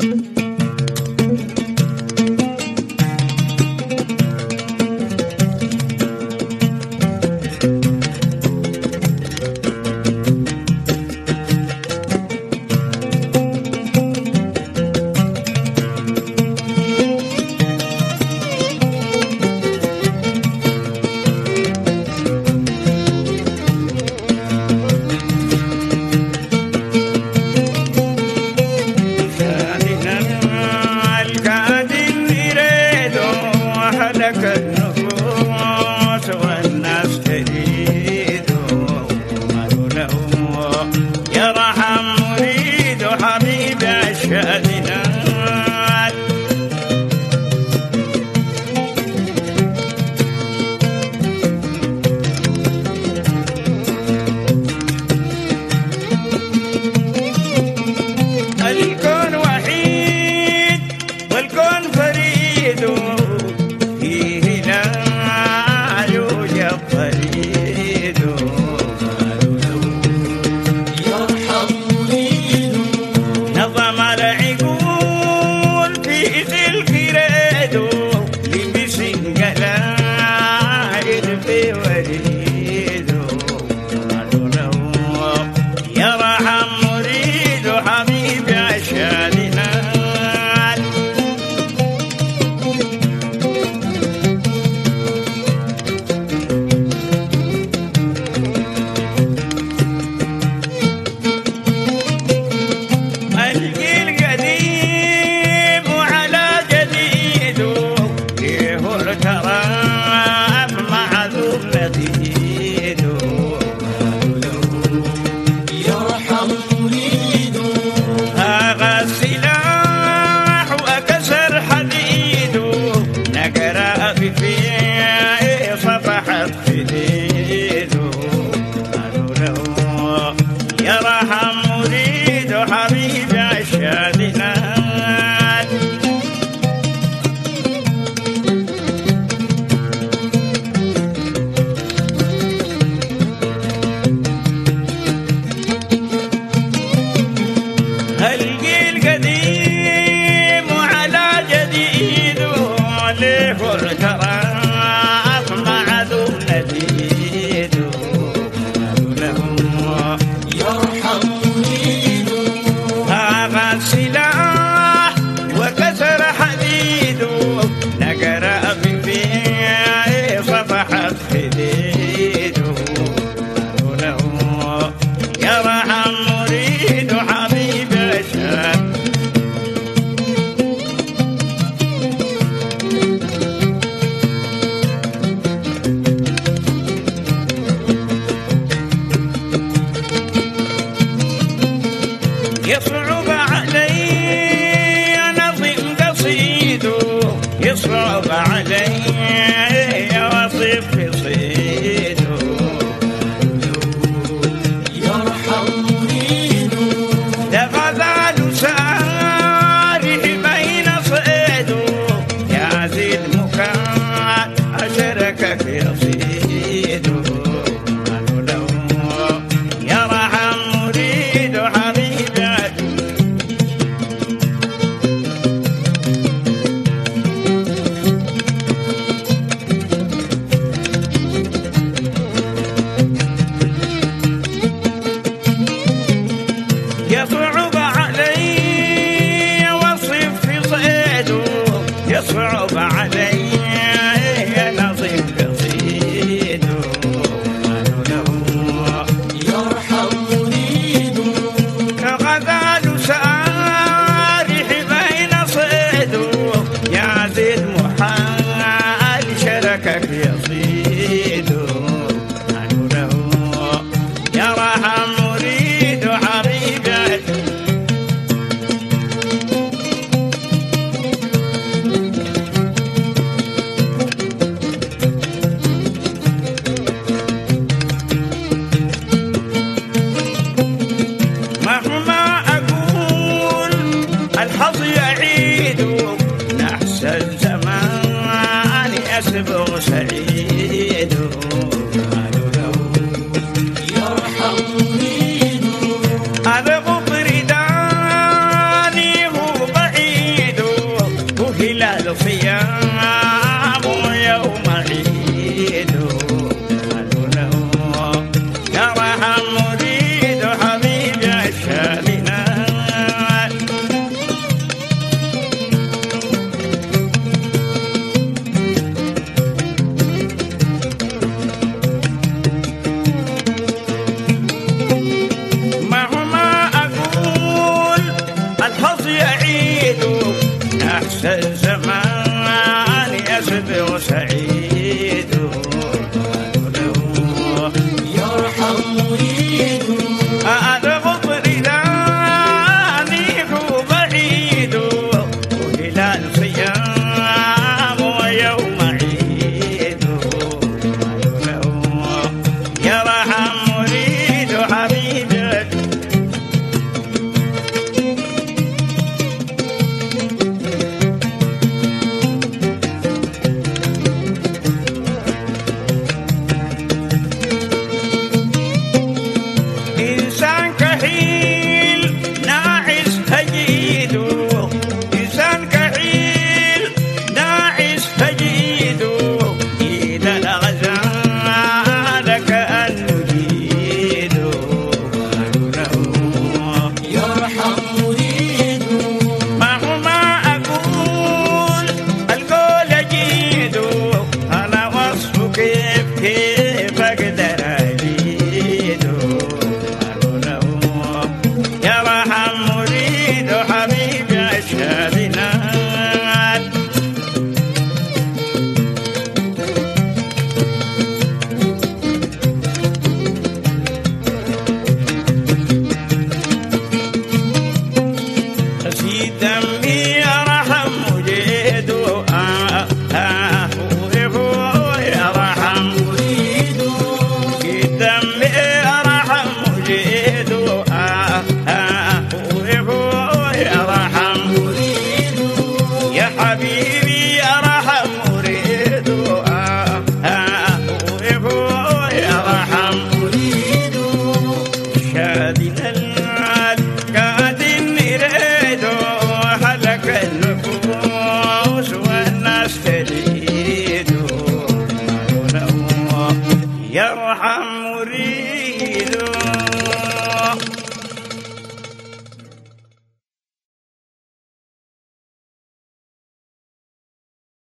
يصعب علي نظم قصيد، يصعب علي وصف قصيد، يرحم مريد لغزال سارح بين صيد، يا زيد مكان أشرك في صيد، يصعب علي وصف في صيده، يصعب علي نظم قصيده، يرحم مريد كغزال سارح بين صيده، يا زيد محال شركك يصيده، يرحم مريد حبيبك الزمان يسبغ سعيد يرحم مريد هذا قطري دانيه بعيد وهلال صيام ويوم عيد يرحم مريد حبيبك إنسان كحيل ناعس هجيد إنسان كحيل ناعس هجيد إذا الغزال كأنه جيد يرحم مريد مهما أقول القول جيد أنا وصف كيف أقدر أزيد يرحم مريد حبيبي الشاذنات في دمي يرحم مجيد يرحم مريد في دمي يرحم مجيد يرحم مريد يا حبيبي يرحم مريد يرحم مريد شادنا القاد نريد هلك النفوس والناس تريد يرحم مريد